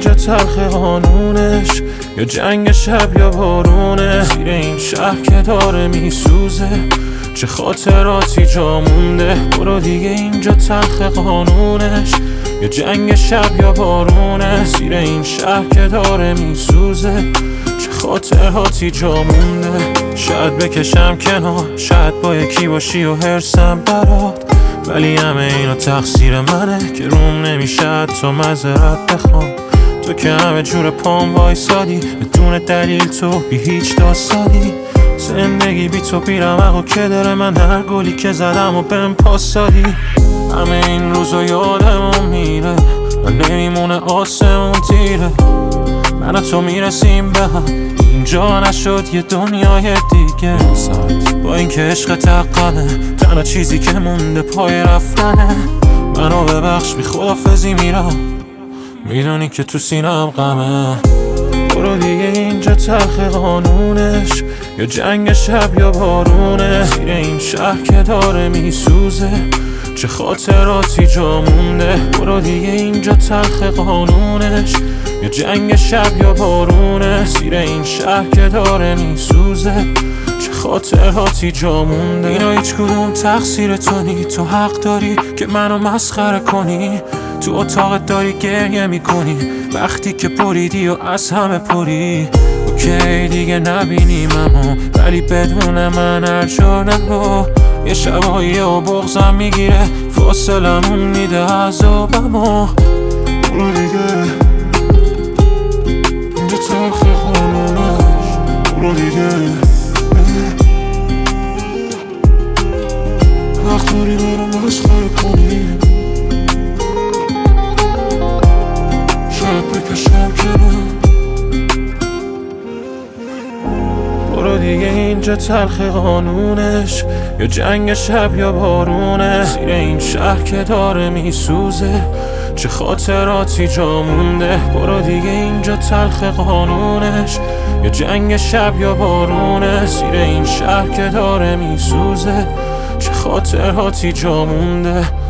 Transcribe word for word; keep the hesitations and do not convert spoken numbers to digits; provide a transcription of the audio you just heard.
اینجا تلخ قانونش، یا جنگ شب یا بارونه. زیر این شهر که داره میسوزه، چه خاطراتی جا مونده. برو دیگه اینجا تلخ قانونش، یا جنگ شب یا بارونه. زیر این شهر که داره میسوزه، چه خاطراتی جا مونده. شاید بکشم کنار، شاید با یکی باشی و هرسم برات، ولی همه اینا تقصیر منه که روم نمیشه تو معذرت بخوام. تو که همه جور پام وایسادی، بدون دلیل تو بی هیچ داستانی. زندگی بی تو بیرمق و که داره، من هر گلی که زدم و بهم پاس دادی. همه این روزا یادمون میره و نمیمونه آسمون تیره. من و تو میرسیم به هم، اینجا نشد یه دنیای دیگه. با این که عشق تقمه، تنها چیزی که مونده پای رفتنه. منو ببخش بی خدافزی میرم، میدونی که تو سینم غمه. برو دیگه اینجا تلخ قانونش، یا جنگ شب یا بارونه. زیر این شهر که داره میسوزه، چه خاطراتی جا مونده. برو دیگه اینجا تلخ قانونش، یا جنگ شب یا بارونه. زیر این شهر که داره میسوزه، چه خاطراتی جا مونده. اینا هیچ کدوم تقصیر تو نی، تو حق داری که منو مسخره کنی. تو اتاقت داری گریه میکنی وقتی که پریدی و از همه پری. اوکی دیگه نبینیممو، ولی بدون من هر جا نرو. یه شبایی و بغضم میگیره، فاصلمون میده عذابمو. برو دیگه اینجا تلخ قانونش، برو دیگه وقت داری منو مسخره کنی. شاید بکشم کنم. برو دیگه اینجا تلخ قانونش، یا جنگ شب یا بارونه. زیر این شهر که داره میسوزه، چه خاطراتی جا مونده. برو دیگه اینجا تلخ قانونش، یا جنگ شب یا بارونه. زیر این شهر که داره میسوزه، چه خاطراتی جا مونده.